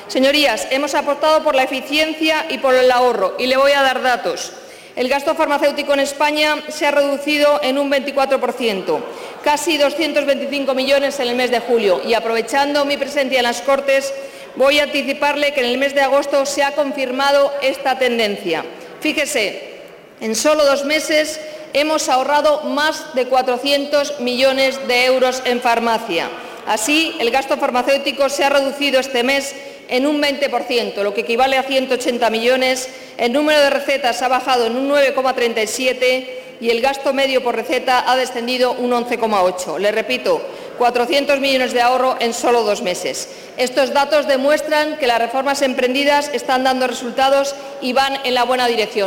Señorías, hemos apostado por la eficiencia y por el ahorro, y le voy a dar datos. El gasto farmacéutico en España se ha reducido en un 24%, casi 225 millones en el mes de julio. Y aprovechando mi presencia en las Cortes, voy a anticiparle que en el mes de agosto se ha confirmado esta tendencia. Fíjese, en solo 2 meses hemos ahorrado más de 400 millones de euros en farmacia. Así, el gasto farmacéutico se ha reducido este mes en un 20%, lo que equivale a 180 millones, el número de recetas ha bajado en un 9,37 y el gasto medio por receta ha descendido un 11,8. Le repito, 400 millones de ahorro en solo 2 meses. Estos datos demuestran que las reformas emprendidas están dando resultados y van en la buena dirección.